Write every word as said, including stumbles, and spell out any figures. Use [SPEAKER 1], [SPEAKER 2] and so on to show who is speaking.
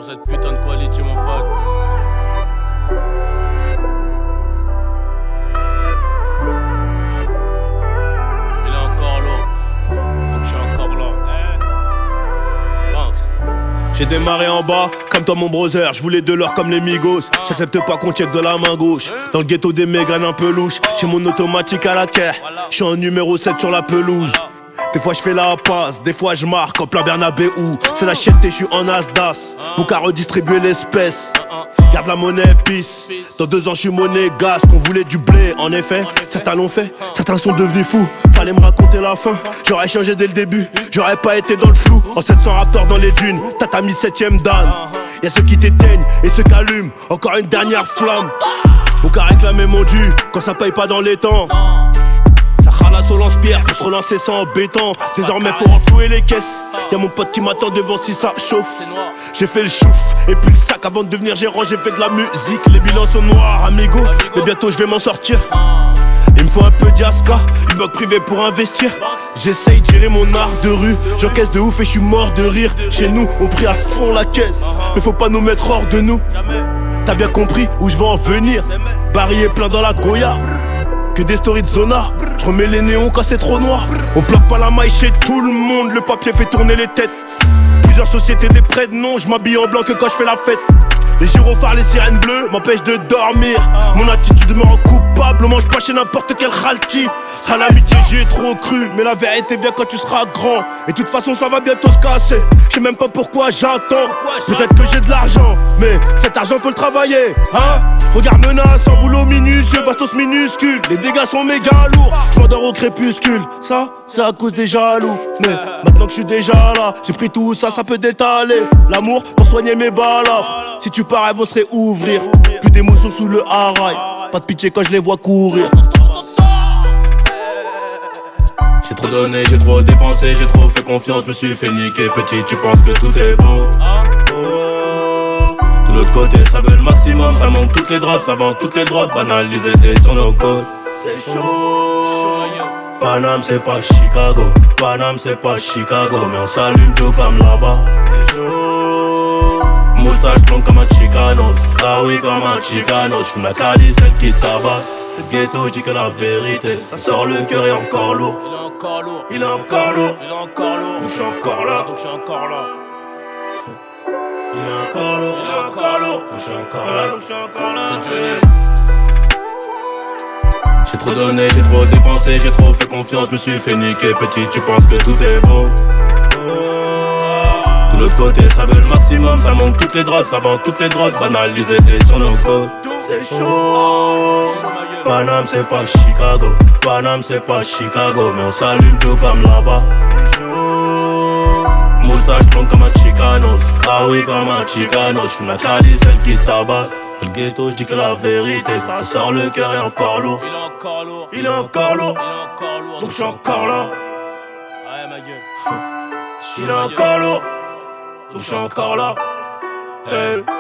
[SPEAKER 1] cette putain de quality, mon pote. Il est encore là, donc je suis encore là. Eh, Banks.
[SPEAKER 2] J'ai démarré en bas, comme toi mon brother, je voulais de l'or comme les Migos. J'accepte pas qu'on check de la main gauche. Dans le ghetto des mégraines un peu louches. J'ai mon automatique à la caire, je suis en numéro sept sur la pelouse. Des fois je fais la passe, des fois je marque en plein Bernabéu. C'est la chiette et je suis en Asdas. Mon qu'à redistribuer l'espèce. Garde la monnaie pisse. Dans deux ans je suis monégasque. On voulait du blé en effet. Certains l'ont fait, certains sont devenus fous. Fallait me raconter la fin. J'aurais changé dès le début, j'aurais pas été dans le flou. En sept cents raptors dans les dunes, t'as mis septième dan. Y'a ceux qui t'éteignent et ceux qui allument. Encore une dernière flamme. Mon qu'à réclamer mon dû quand ça paye pas dans les temps. Ralasse au lance-pierre pour se relancer sans béton. Désormais faut renflouer les caisses. Y'a mon pote qui m'attend devant si ça chauffe. J'ai fait le chouf et puis le sac avant de devenir gérant. J'ai fait de la musique, les bilans sont noirs amigo. Mais bientôt je vais m'en sortir. Il me faut un peu d'Yaska, une banque privée pour investir. J'essaye de gérer mon art de rue. J'encaisse de ouf et je suis mort de rire. Chez nous on prie à fond la caisse, mais faut pas nous mettre hors de nous. T'as bien compris où je veux en venir. Barillé plein dans la Goya. Que des stories de zonard, je remets les néons quand c'est trop noir. On bloque pas la maille chez tout le monde, le papier fait tourner les têtes. Plusieurs sociétés, des prêts de nom, je m'habille en blanc que quand je fais la fête. Les gyrophares, les sirènes bleues m'empêchent de dormir. Mon attitude me rend coupable, on mange pas chez n'importe quel ralti. À l'amitié j'y ai trop cru, mais la vérité vient quand tu seras grand. Et de toute façon ça va bientôt se casser, je sais même pas pourquoi j'attends. Peut-être que j'ai de l'argent, mais cet argent faut le travailler, hein. Regarde menace, en boulot minutieux, bastos minuscule. Les dégâts sont méga lourds, je m'endors au crépuscule. Ça, c'est à cause des jaloux. Mais maintenant que je suis déjà là, j'ai pris tout ça, ça peut détaler. L'amour pour soigner mes balafres. Si tu pars, elles vont se réouvrir. Plus d'émotions sous le haraï. Pas de pitié quand je les vois courir.
[SPEAKER 1] J'ai trop donné, j'ai trop dépensé, j'ai trop fait confiance, je me suis fait niquer. Petit, tu penses que tout est beau. De l'autre côté, ça veut le maximum, ça manque toutes les drogues, ça vend toutes les drogues, banalisées et sur nos côtes. C'est chaud. Paname c'est pas Chicago, Paname c'est pas Chicago, mais on s'allume tout comme là-bas. C'est chaud. Moustache longue comme un Chicano, ah oui comme un Chicano. J'fume la Cali, celle qui tabasse. Le ghetto dit que la vérité, ça sort le cœur et encore lourd.
[SPEAKER 2] Il est encore lourd,
[SPEAKER 1] il est encore lourd,
[SPEAKER 2] il est encore lourd.
[SPEAKER 1] Donc j'suis encore là,
[SPEAKER 2] donc j'suis encore là.
[SPEAKER 1] Il est encore lourd,
[SPEAKER 2] il est encore lourd,
[SPEAKER 1] donc j'suis encore là,
[SPEAKER 2] donc j'suis encore là.
[SPEAKER 1] C'est Dieu. J'ai trop donné, j'ai trop dépensé, j'ai trop fait confiance, je me suis fait niquer. Petit, tu penses que tout est beau. De l'autre côté, ça veut le maximum, ça manque toutes les drogues, ça vend toutes les drogues, banalisées et sur nos côtes. C'est chaud. Paname c'est pas Chicago, Paname c'est pas Chicago, mais on s'allume tout comme là-bas. Moustache longue comme un Chicano, ah oui comme un Chicano. J'fume la Cali, celle qui tabasse. Le ghetto, j'dis que la vérité, ça sort le cœur et encore lourd.
[SPEAKER 2] Il est encore lourd,
[SPEAKER 1] il est encore lourd,
[SPEAKER 2] il est encore lourd.
[SPEAKER 1] donc j'suis encore là.
[SPEAKER 2] Ouais ma gueule.
[SPEAKER 1] Il est encore lourd, donc j'suis encore là. Hey.